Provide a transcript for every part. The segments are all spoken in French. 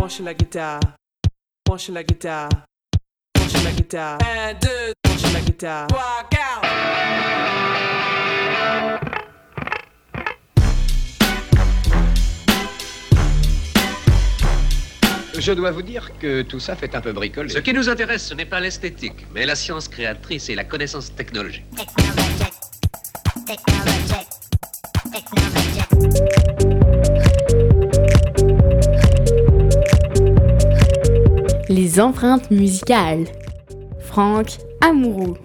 Branche la guitare, branche la guitare, branche la guitare. 1, 2, branche la guitare. 3, 4. Je dois vous dire que tout ça fait un peu bricoler. Ce qui nous intéresse, ce n'est pas l'esthétique, mais la science créatrice et la connaissance technologique. Les empreintes musicales. Franck Amouroux.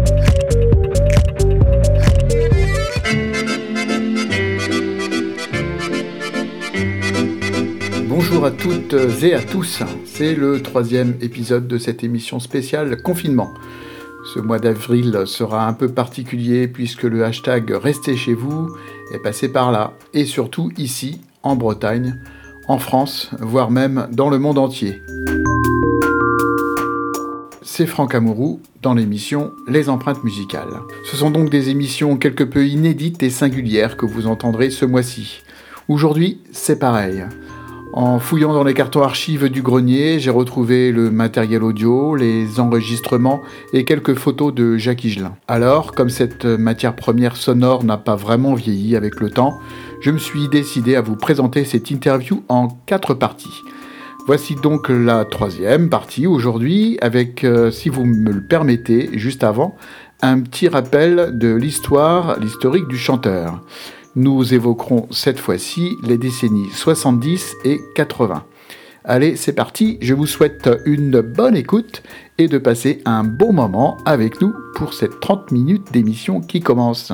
Bonjour à toutes et à tous, c'est le 3e épisode de cette émission spéciale confinement. Ce mois d'avril sera un peu particulier puisque le hashtag Restez chez vous est passé par là, et surtout ici, en Bretagne, en France, voire même dans le monde entier. C'est Franck Amouroux dans l'émission Les empreintes musicales. Ce sont donc des émissions quelque peu inédites et singulières que vous entendrez ce mois-ci. Aujourd'hui, c'est pareil. En fouillant dans les cartons archives du grenier, j'ai retrouvé le matériel audio, les enregistrements et quelques photos de Jacques Higelin. Alors, comme cette matière première sonore n'a pas vraiment vieilli avec le temps, je me suis décidé à vous présenter cette interview en 4 parties. Voici donc la 3e partie aujourd'hui avec, si vous me le permettez, juste avant, un petit rappel de l'historique du chanteur. Nous évoquerons cette fois-ci les décennies 70 et 80. Allez, c'est parti, je vous souhaite une bonne écoute et de passer un bon moment avec nous pour cette 30 minutes d'émission qui commence.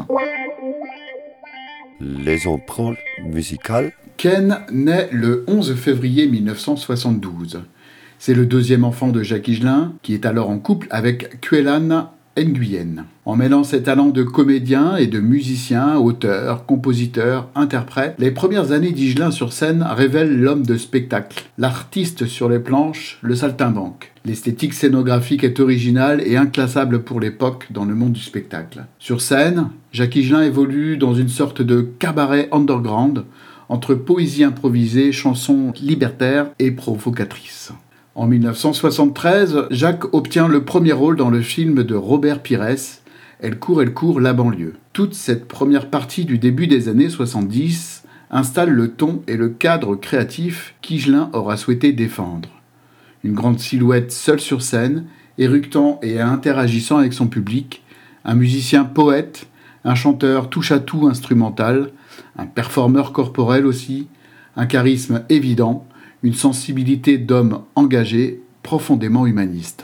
Les empreintes musicales. Ken naît le 11 février 1972. C'est le 2e enfant de Jacques Higelin, qui est alors en couple avec Kuelan Nguyen. En mêlant ses talents de comédien et de musicien, auteur, compositeur, interprète, les premières années d'Higelin sur scène révèlent l'homme de spectacle, l'artiste sur les planches, le saltimbanque. L'esthétique scénographique est originale et inclassable pour l'époque dans le monde du spectacle. Sur scène, Jacques Higelin évolue dans une sorte de cabaret underground, entre poésie improvisée, chansons libertaires et provocatrices. En 1973, Jacques obtient le premier rôle dans le film de Robert Pires, Elle court, la banlieue. Toute cette première partie du début des années 70 installe le ton et le cadre créatif qu'Higelin aura souhaité défendre. Une grande silhouette seule sur scène, éructant et interagissant avec son public, un musicien poète, un chanteur touche-à-tout instrumental, un performeur corporel aussi, un charisme évident, une sensibilité d'homme engagé, profondément humaniste.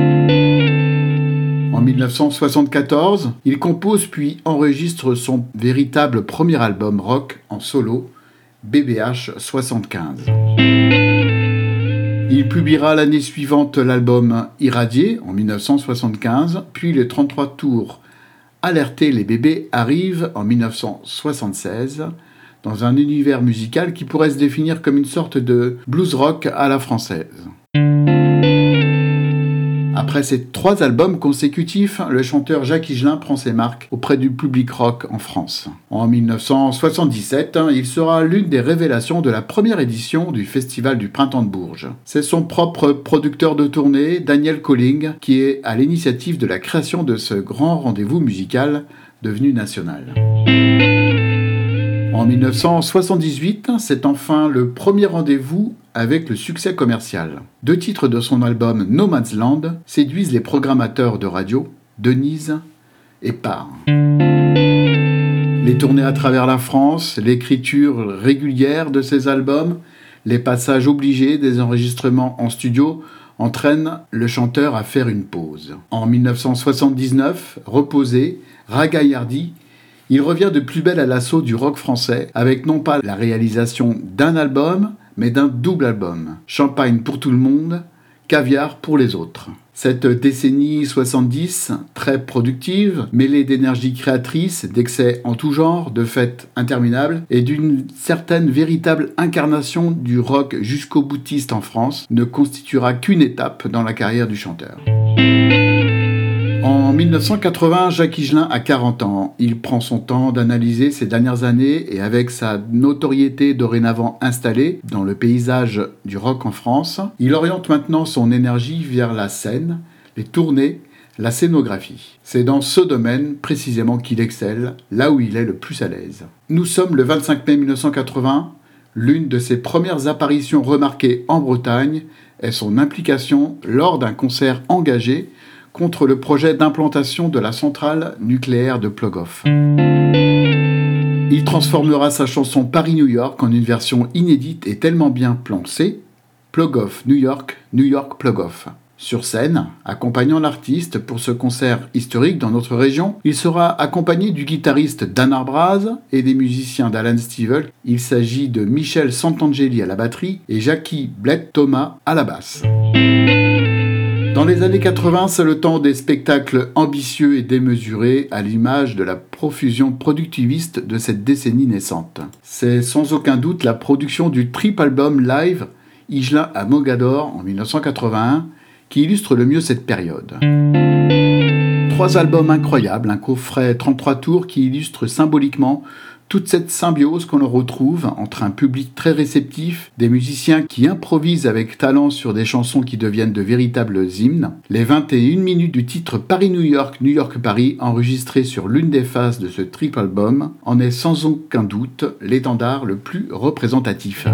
En 1974, il compose puis enregistre son véritable premier album rock en solo, BBH 75. Il publiera l'année suivante l'album Irradié en 1975, puis les 33 tours Alerter les bébés arrive en 1976, dans un univers musical qui pourrait se définir comme une sorte de blues rock à la française. Après ces 3 albums consécutifs, le chanteur Jacques Higelin prend ses marques auprès du public rock en France. En 1977, il sera l'une des révélations de la première édition du Festival du Printemps de Bourges. C'est son propre producteur de tournée, Daniel Colling, qui est à l'initiative de la création de ce grand rendez-vous musical devenu national. En 1978, c'est enfin le premier rendez-vous avec le succès commercial. 2 titres de son album No Man's Land séduisent les programmateurs de radio, Denise et Parr. Les tournées à travers la France, l'écriture régulière de ses albums, les passages obligés des enregistrements en studio entraînent le chanteur à faire une pause. En 1979, reposé, ragaillardi, il revient de plus belle à l'assaut du rock français avec non pas la réalisation d'un album, mais d'un double album. Champagne pour tout le monde, caviar pour les autres. Cette décennie 70, très productive, mêlée d'énergie créatrice, d'excès en tout genre, de fêtes interminables et d'une certaine véritable incarnation du rock jusqu'au boutiste en France, ne constituera qu'une étape dans la carrière du chanteur. En 1980, Jacques Higelin a 40 ans. Il prend son temps d'analyser ses dernières années et avec sa notoriété dorénavant installée dans le paysage du rock en France, il oriente maintenant son énergie vers la scène, les tournées, la scénographie. C'est dans ce domaine précisément qu'il excelle, là où il est le plus à l'aise. Nous sommes le 25 mai 1980. L'une de ses premières apparitions remarquées en Bretagne est son implication lors d'un concert engagé contre le projet d'implantation de la centrale nucléaire de Plogoff. Il transformera sa chanson Paris-New York en une version inédite et tellement bien pensée, Plogoff, New York, New York, Plogoff. Sur scène, accompagnant l'artiste pour ce concert historique dans notre région, il sera accompagné du guitariste Dan Arbraz et des musiciens d'Alan Stivell. Il s'agit de Michel Santangeli à la batterie et Jackie Blett Thomas à la basse. Dans les années 80, c'est le temps des spectacles ambitieux et démesurés à l'image de la profusion productiviste de cette décennie naissante. C'est sans aucun doute la production du triple album live Higelin à Mogador en 1981 qui illustre le mieux cette période. 3 albums incroyables, un coffret 33 tours qui illustre symboliquement toute cette symbiose qu'on retrouve entre un public très réceptif, des musiciens qui improvisent avec talent sur des chansons qui deviennent de véritables hymnes, les 21 minutes du titre Paris-New York, New York-Paris, enregistré sur l'une des faces de ce triple album, en est sans aucun doute l'étendard le plus représentatif.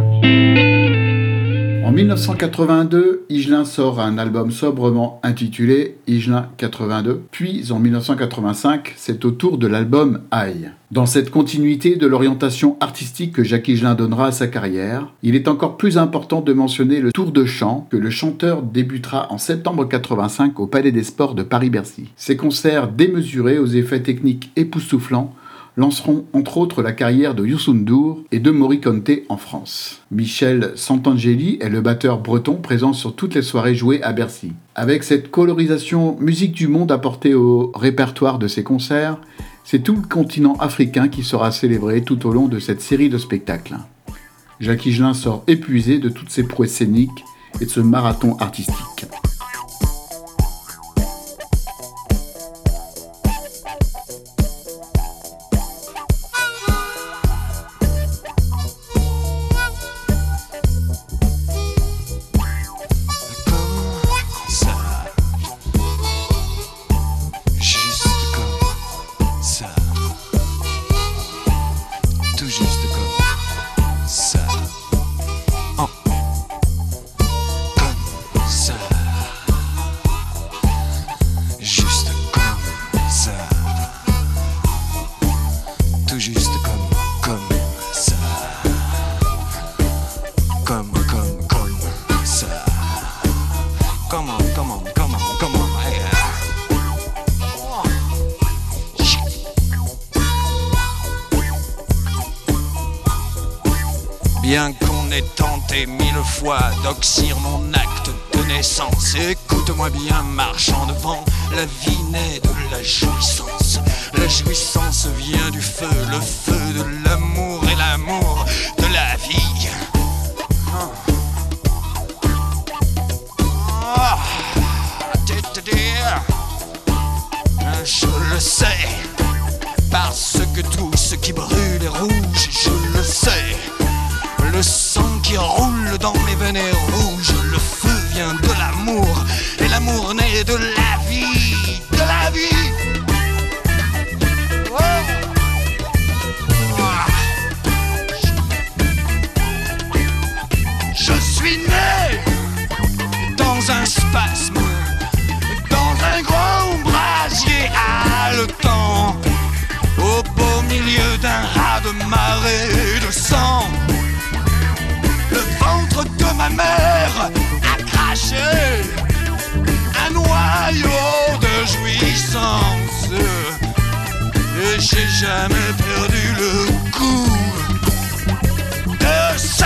En 1982, Higelin sort un album sobrement intitulé Higelin 82, puis en 1985, c'est au tour de l'album Aïe. Dans cette continuité de l'orientation artistique que Jacques Higelin donnera à sa carrière, il est encore plus important de mentionner le tour de chant que le chanteur débutera en septembre 85 au Palais des Sports de Paris-Bercy. Ces concerts démesurés aux effets techniques époustouflants lanceront entre autres la carrière de Youssou N'Dour et de Morricone en France. Michel Santangeli est le batteur breton présent sur toutes les soirées jouées à Bercy. Avec cette colorisation musique du monde apportée au répertoire de ses concerts, c'est tout le continent africain qui sera célébré tout au long de cette série de spectacles. Jacques Higelin sort épuisé de toutes ses prouesses scéniques et de ce marathon artistique. Bien qu'on ait tenté 1000 fois d'oxyre mon acte de naissance, écoute-moi bien, marchant devant, la vie naît de la jouissance. La jouissance vient du feu, le feu de l'amour et l'amour de la vie. Je le sais, parce que tout ce qui brûle est rouge, je le sais. Le sang qui roule dans mes veines est rouge, le feu vient de l'amour, et l'amour naît de la vie, de la vie. Oh. Je suis né dans un spasme, dans un grand brasier haletant, au beau milieu d'un raz de marée de sang. Le ventre de ma mère a craché un noyau de jouissance, et j'ai jamais perdu le goût de ça.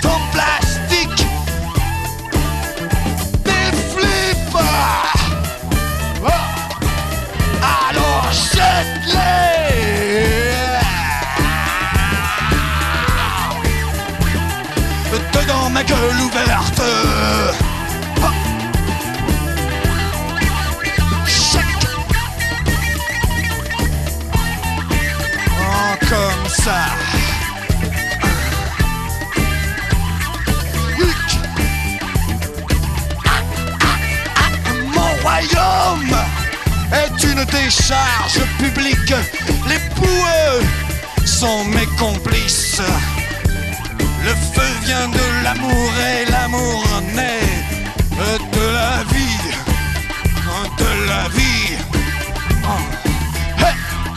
en plastique, des flips. Oh. Alors jette-les dedans ma gueule ouverte. Oh. Chèque. Oh, comme ça. Mon royaume est une décharge publique. Les boueux sont mes complices. Le feu vient de l'amour et l'amour naît de la vie, de la vie. Oh. Hey.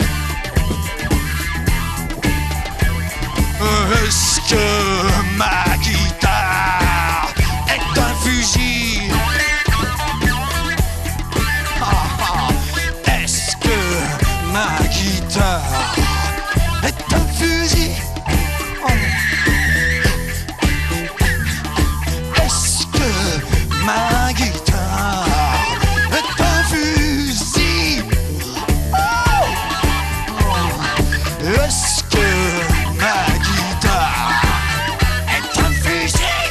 Est-ce que ma guitare est un fusil? Est-ce que ma guitare est un fusil? Est-ce que ma guitare est un fusil? Est-ce que ma guitare est un fusil?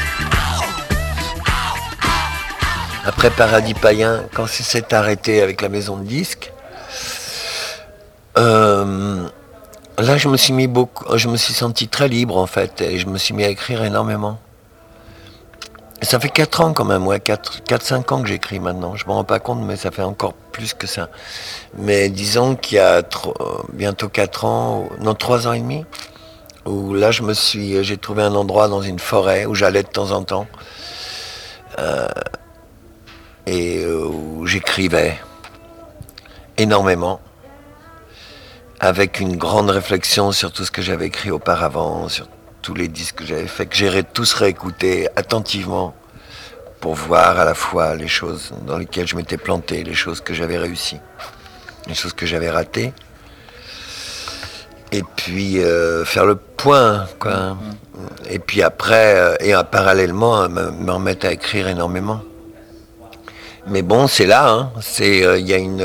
Après Paradis Païen, quand ça s'est arrêté avec la maison de disques, là je me suis senti très libre en fait, et je me suis mis à écrire énormément. Et ça fait 4 ans quand même, ouais, 4-5 ans que j'écris maintenant. Je me rends pas compte, mais ça fait encore plus que ça. Mais disons qu'il y a bientôt 4 ans, non 3 ans et demi, où là j'ai trouvé un endroit dans une forêt où j'allais de temps en temps. Et où j'écrivais énormément, avec une grande réflexion sur tout ce que j'avais écrit auparavant, sur tous les disques que j'avais fait, que j'ai tous réécoutés attentivement pour voir à la fois les choses dans lesquelles je m'étais planté, les choses que j'avais réussi, les choses que j'avais ratées, et puis faire le point, quoi. Et puis après, parallèlement, me remettre à écrire énormément. Mais bon, c'est là, hein. Il y a une...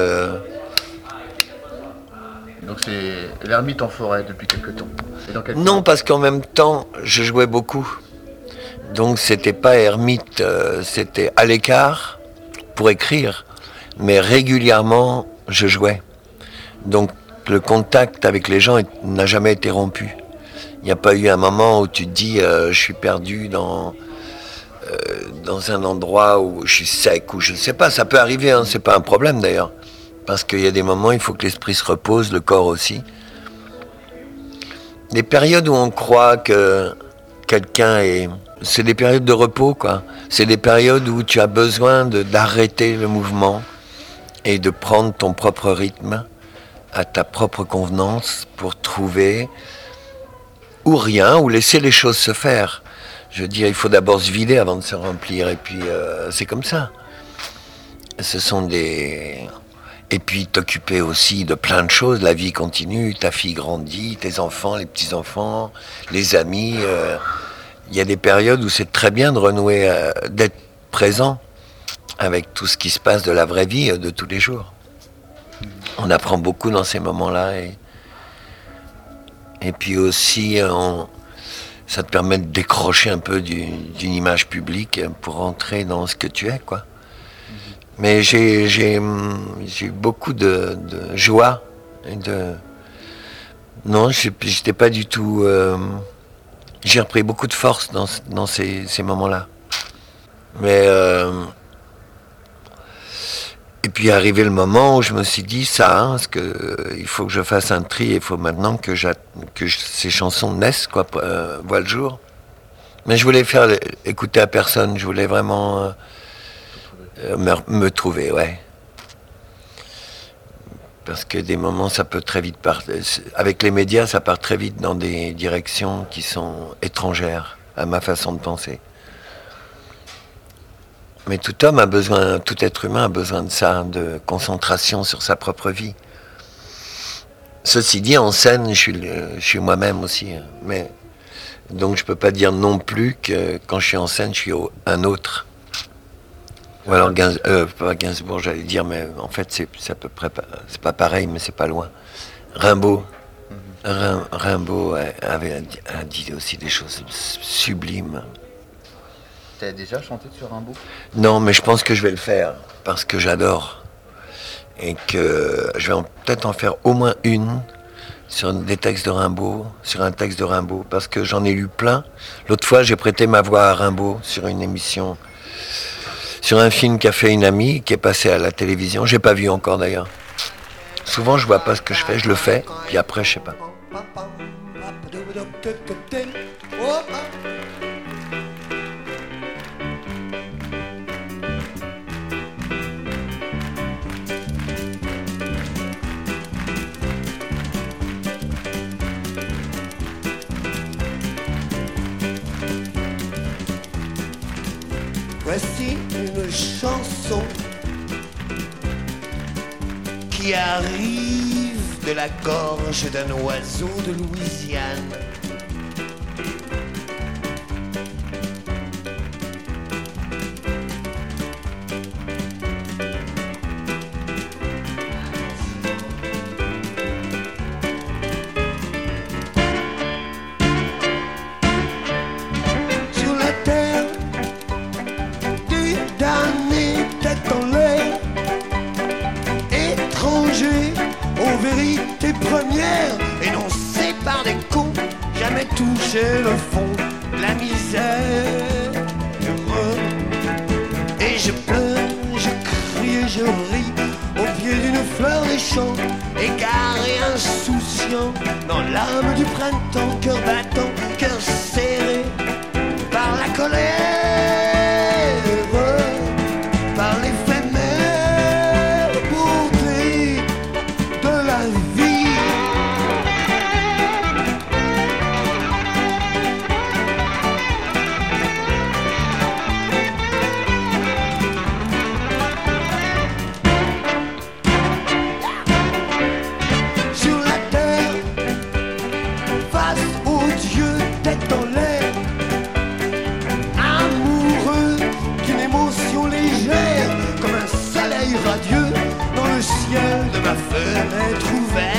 Donc c'est l'ermite en forêt depuis quelque temps. Non, parce qu'en même temps, je jouais beaucoup. Donc c'était pas ermite, c'était à l'écart pour écrire. Mais régulièrement, je jouais. Donc le contact avec les gens n'a jamais été rompu. Il n'y a pas eu un moment où tu te dis je suis perdu dans un endroit où je suis sec, ou je ne sais pas, ça peut arriver, hein, c'est pas un problème d'ailleurs. Parce qu'il y a des moments, il faut que l'esprit se repose, le corps aussi. Des périodes où on croit que quelqu'un est... C'est des périodes de repos, quoi. C'est des périodes où tu as besoin d'arrêter le mouvement et de prendre ton propre rythme à ta propre convenance pour trouver ou rien, ou laisser les choses se faire. Je veux dire, il faut d'abord se vider avant de se remplir, et puis c'est comme ça. Ce sont des... Et puis t'occuper aussi de plein de choses, la vie continue, ta fille grandit, tes enfants, les petits-enfants, les amis. Il y a des périodes où c'est très bien de renouer, d'être présent avec tout ce qui se passe de la vraie vie de tous les jours. On apprend beaucoup dans ces moments-là. Et puis aussi, ça te permet de décrocher un peu d'une image publique pour rentrer dans ce que tu es, quoi. Mais j'ai eu beaucoup de joie et de... Non, j'étais pas du tout... J'ai repris beaucoup de force dans ces moments-là. Mais... Et puis arrivé le moment où je me suis dit ça, hein, parce que il faut que je fasse un tri, il faut maintenant que ces chansons naissent, quoi, voient le jour. Mais je voulais faire écouter à personne, je voulais vraiment... me trouver, ouais. Parce que des moments, ça peut très vite partir. Avec les médias, ça part très vite dans des directions qui sont étrangères à ma façon de penser. Mais tout être humain a besoin de ça, de concentration sur sa propre vie. Ceci dit, en scène, je suis moi-même aussi. Mais Donc je peux pas dire non plus que quand je suis en scène, je suis un autre. Ou alors pas Gainsbourg, j'allais dire, mais en fait c'est à peu près pas, c'est pas pareil, mais c'est pas loin. Rimbaud. Rimbaud a dit aussi des choses sublimes. T'as déjà chanté sur Rimbaud ? Non, mais je pense que je vais le faire parce que j'adore et que je vais peut-être en faire au moins une sur des textes de Rimbaud, sur un texte de Rimbaud, parce que j'en ai lu plein. L'autre fois, j'ai prêté ma voix à Rimbaud sur une émission, sur un film qu'a fait une amie qui est passé à la télévision. J'ai pas vu encore d'ailleurs. Souvent, je vois pas ce que je fais, je le fais, puis après, je sais pas. Voici une chanson qui arrive de la gorge d'un oiseau de Louisiane. Sur la terre du damné tête en l'air, étranger aux vérités premières, énoncées par des cons, jamais touché le fond de la misère. Et je pleure, je crie et je ris au pied d'une fleur des champs, égaré, insouciant, dans l'âme du printemps, cœur battant, cœur serré par la colère, par l'éphémère beauté de la vie. Sur la terre, face aux dieux, tête en l'air, amoureux d'une émotion légère, comme un soleil radieux dans le ciel de ma fenêtre ouverte.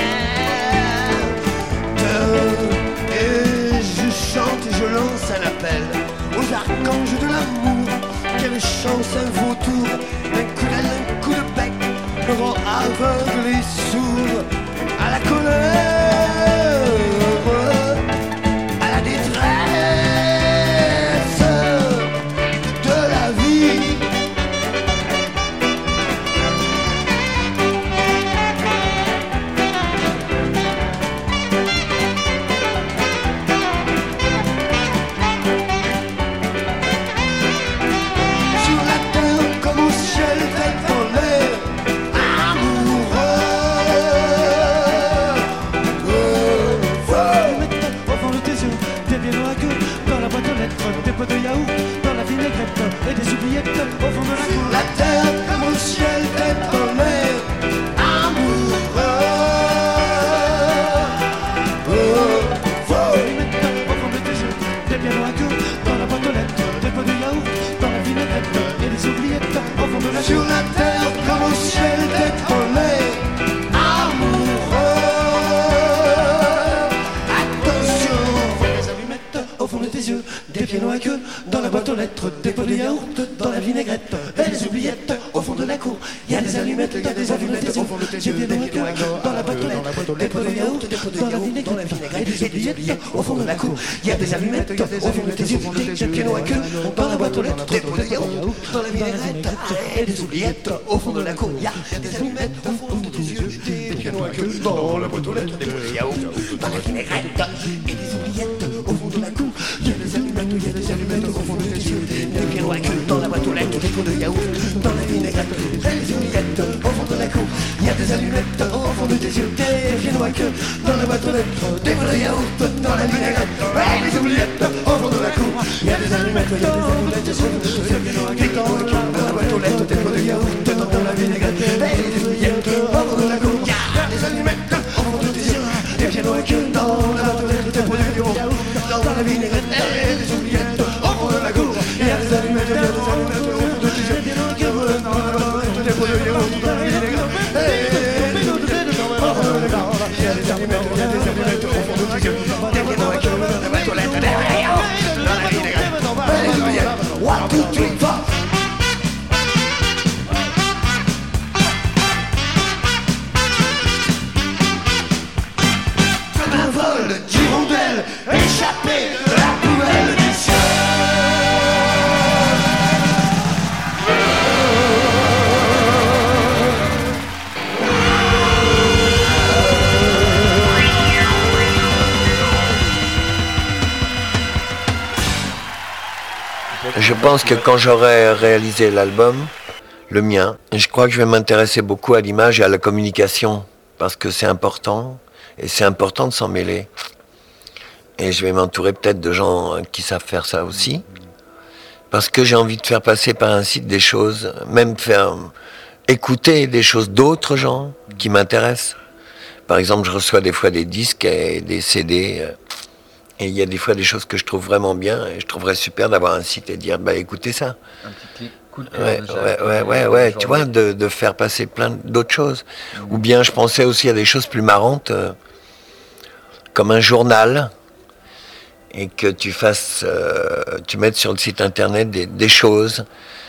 Et je chante et je lance un appel aux archanges de l'amour. Quelle chance, un vautour, un coup d'aile, un coup de bec me rend aveugle et sourd à la colère, à la détresse de la vie. Sur la terre comme au ciel, tête en l'air, amoureux. Au fond de tes yeux, des biens à queue, dans la boîte aux lettres, des pots de yaourt, dans la vinaigrette et des oubliettes au fond de la Sur cour. la terre comme au ciel, tête en l'air, amoureux. Au fond de tes yeux, des biens à queue, dans la boîte aux lettres, des pots de yaourt, dans la vinaigrette et des oubliettes au fond de la Sur cour. la terre comme au ciel, tête en l'air, amoureux. Attention, Des allumettes au fond de tes yeux, des pieds noirs à queue, dans la boîte aux lettres, des pots de yaourt, dans la vinaigrette et des oubliettes au fond de la cour. Il y a des allumettes, des allumettes au fond de tes yeux, des pieds noirs à queue, dans la boîte aux lettres, des pots de yaourt, dans la vinaigrette et des oubliettes au fond de la cour. Il y a des allumettes au fond de tes yeux, des pieds noirs à queue, dans la boîte aux lettres, des pots de yaourt, dans la vinaigrette et des oubliettes au fond de la cour. Il y a des allumettes au fond de tes yeux, des pieds noirs à queue, dans la boîte aux lettres, des pots de yaourt, dans la vinaigrette et des oubliettes au fond de la cour. Il y a des allumettes, il y a des allumettes au fond de tes yeux, des pieds noirs à queue, dans la boîte aux lettres, des pots de yaourt, dans la vinaigrette et des oubliettes au fond de la cour. Il y a des allumettes au fond de tes yeux, des pieds noirs à queue, dans la boîte aux lettres, des pots de yaourt, dans la vinaigrette et des oubliettes au fond de la cour. Il y a des allumettes, il y a des allumettes au fond de tes yeux, des pieds noirs à queue, dans la boîte aux lettres, des pots de yaourt, dans la vinaigrette et des oubliettes au fond de la cour. Il y a des allumettes au fond de tes yeux, des pieds noirs à queue, dans la boîte aux lettres, des pots de yaourt, dans la vinaigrette Je pense que quand j'aurai réalisé l'album, le mien, je crois que je vais m'intéresser beaucoup à l'image et à la communication, parce que c'est important, et c'est important de s'en mêler. Et je vais m'entourer peut-être de gens qui savent faire ça aussi, parce que j'ai envie de faire passer par un site des choses, même faire écouter des choses d'autres gens qui m'intéressent. Par exemple, je reçois des fois des disques et des CD, et il y a des fois des choses que je trouve vraiment bien, et je trouverais super d'avoir un site et dire, bah écoutez ça. Un petit clic, coup de cœur Ouais, tu vois, de faire passer plein d'autres choses. Ou bien je pensais aussi à des choses plus marrantes, comme un journal, et que tu fasses, tu mettes sur le site internet des choses,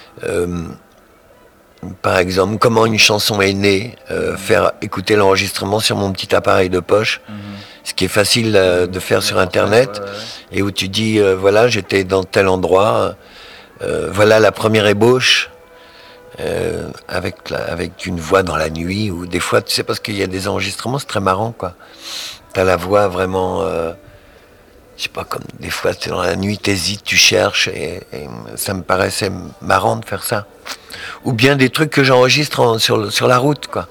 par exemple, comment une chanson est née, faire écouter l'enregistrement sur mon petit appareil de poche, ce qui est facile de faire sur internet, et où tu dis, voilà, j'étais dans tel endroit, voilà la première ébauche, avec une voix dans la nuit, ou des fois, tu sais, parce qu'il y a des enregistrements, c'est très marrant, quoi. T'as la voix vraiment... je sais pas, comme des fois, t'es dans la nuit, t'hésites, tu cherches, et ça me paraissait marrant de faire ça. Ou bien des trucs que j'enregistre sur la route, quoi.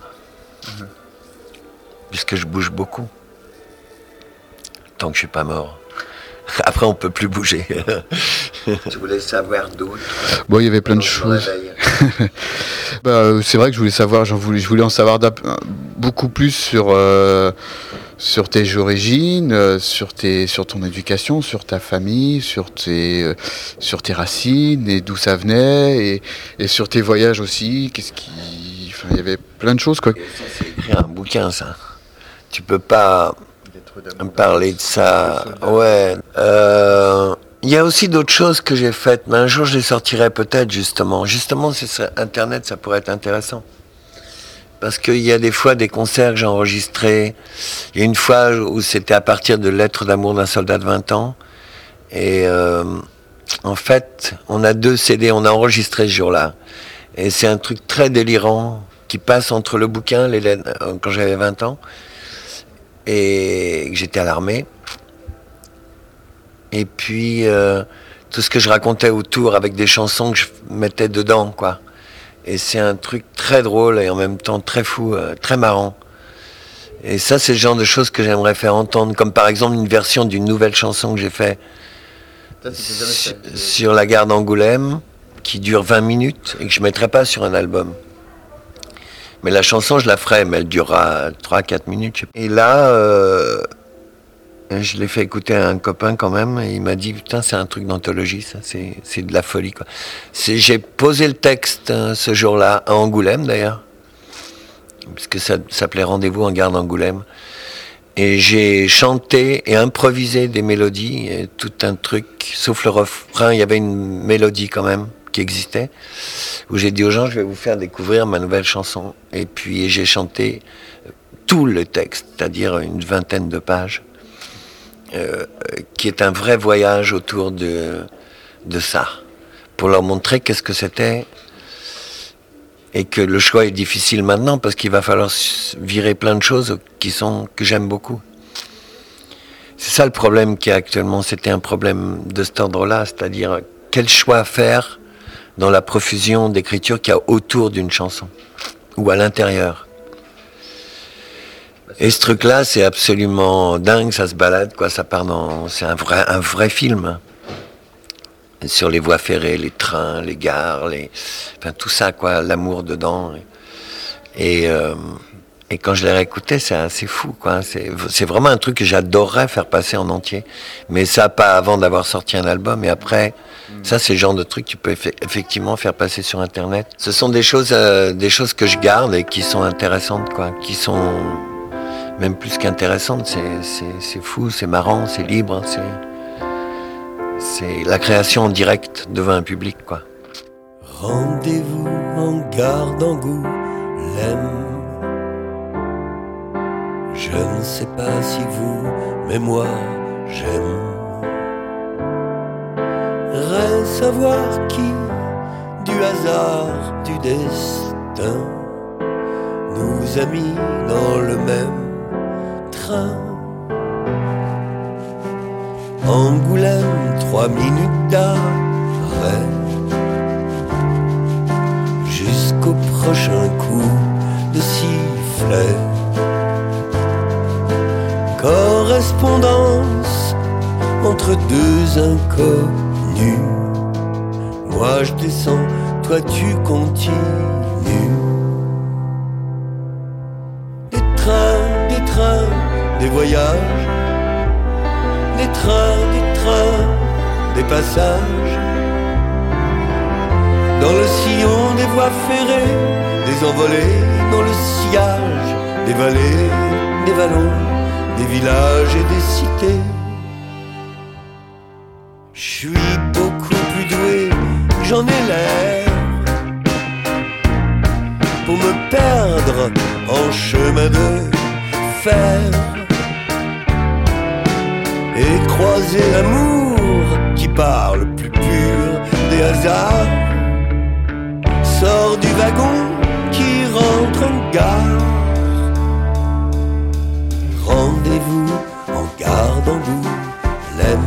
Puisque je bouge beaucoup. Tant que je suis pas mort. Après, on peut plus bouger. Tu voulais savoir d'autres? Bon, il y avait plein de choses. C'est vrai que je voulais savoir, je voulais en savoir beaucoup plus sur tes origines, sur ton éducation, sur ta famille, sur tes racines et d'où ça venait, et sur tes voyages aussi. Il y avait plein de choses, quoi. Ça, c'est écrire un bouquin, ça. Tu peux pas parler de ça. Ouais. Il y a aussi d'autres choses que j'ai faites, mais un jour je les sortirai peut-être, justement. Justement, c'est Internet, ça pourrait être intéressant. Parce qu'il y a des fois des concerts que j'ai enregistrés. Il y a une fois où c'était à partir de Lettres d'amour d'un soldat de 20 ans. Et en fait, on a 2 CD, on a enregistré ce jour-là. Et c'est un truc très délirant qui passe entre le bouquin, les lettres, quand j'avais 20 ans, et que j'étais à l'armée. Et puis, tout ce que je racontais autour avec des chansons que je mettais dedans, quoi. Et c'est un truc très drôle et en même temps très fou, très marrant. Et ça, c'est le genre de choses que j'aimerais faire entendre, comme par exemple une version d'une nouvelle chanson que j'ai fait sur la gare d'Angoulême, qui dure 20 minutes et que je ne mettrai pas sur un album. Mais la chanson, je la ferai, mais elle durera 3-4 minutes. Et là, je l'ai fait écouter à un copain quand même, et il m'a dit, putain, c'est un truc d'anthologie, ça, c'est de la folie, quoi. J'ai posé le texte ce jour-là, à Angoulême d'ailleurs, puisque ça s'appelait Rendez-vous en gare d'Angoulême. Et j'ai chanté et improvisé des mélodies, et tout un truc, sauf le refrain, il y avait une mélodie quand même qui existait, où j'ai dit aux gens, je vais vous faire découvrir ma nouvelle chanson. Et puis j'ai chanté tout le texte, c'est-à-dire une 20aine de pages, qui est un vrai voyage autour de ça, pour leur montrer qu'est-ce que c'était, et que le choix est difficile maintenant, parce qu'il va falloir virer plein de choses que j'aime beaucoup. C'est ça le problème qu'il y a actuellement, c'était un problème de cet ordre-là, c'est-à-dire quel choix faire dans la profusion d'écriture qu'il y a autour d'une chanson, ou à l'intérieur. Et ce truc-là, c'est absolument dingue, ça se balade, quoi, ça part c'est un vrai film. Sur les voies ferrées, les trains, les gares, enfin tout ça, quoi, l'amour dedans. Et quand je l'ai réécouté, c'est assez fou, quoi. C'est vraiment un truc que j'adorerais faire passer en entier. Mais ça, pas avant d'avoir sorti un album, et après, ça, c'est le genre de truc que tu peux effectivement faire passer sur Internet. Ce sont des choses que je garde et qui sont intéressantes, quoi, qui sont même plus qu'intéressantes. C'est fou, c'est marrant, c'est libre, c'est la création en direct devant un public, quoi. Rendez-vous en gare d'Angoulême. Je ne sais pas si vous, mais moi, j'aime. Savoir qui, du hasard, du destin, nous a mis dans le même train. Angoulême, 3 minutes d'arrêt. prêt jusqu'au prochain coup de sifflet. Correspondance entre deux inconnus. Moi je descends, toi tu continues. Des trains, des voyages. Des trains, des passages. Dans le sillon des voies ferrées, des envolées dans le sillage, des vallées, des vallons, des villages et des cités. Je suis beaucoup plus doué, j'en ai l'air, pour me perdre en chemin de fer et croiser l'amour qui parle plus pur des hasards. Sors du wagon qui rentre en gare. Rendez-vous en gare d'Angoulême.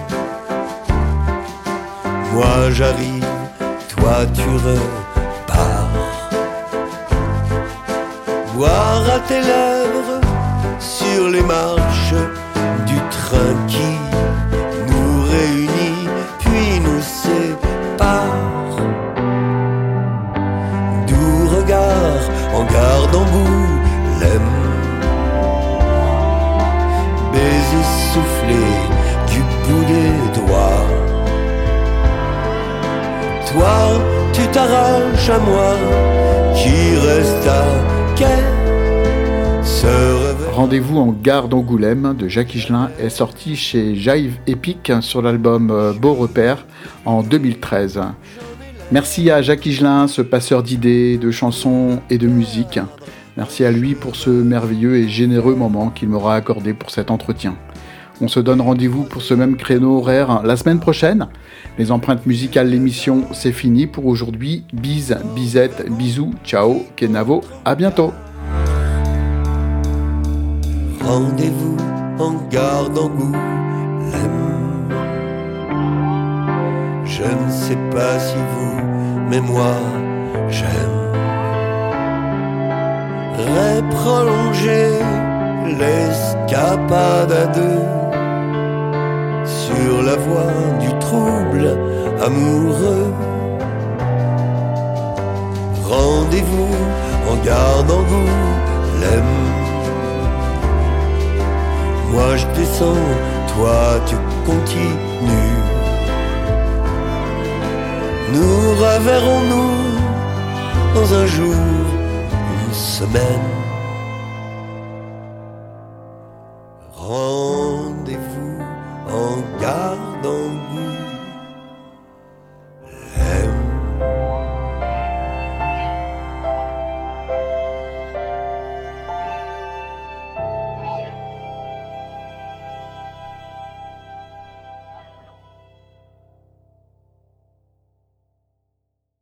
Moi j'arrive, toi tu repars. Boire à tes lèvres sur les marches du train qui nous réunit puis nous sépare. Doux regard en gare d'Angoulême. Baiser soufflé du bout des doigts. Toi, tu t'arraches à moi, qui reste à quai. Rendez-vous en gare d'Angoulême de Jacques Higelin est sorti chez Jive Epic sur l'album Beau Repère en 2013. Merci à Jacques Higelin, ce passeur d'idées, de chansons et de musique. Merci à lui pour ce merveilleux et généreux moment qu'il m'aura accordé pour cet entretien. On se donne rendez-vous pour ce même créneau horaire la semaine prochaine. Les empreintes musicales, l'émission, c'est fini pour aujourd'hui. Bise, bisette, bisous, ciao, kenavo, à bientôt. Rendez-vous en gare d'Angoulême. Je ne sais pas si vous, mais moi, j'aime prolonger l'escapade à deux sur la voie du trouble amoureux. Rendez-vous en gare d'Angoulême. Moi je descends, toi tu continues. Nous reverrons-nous dans un jour, une semaine.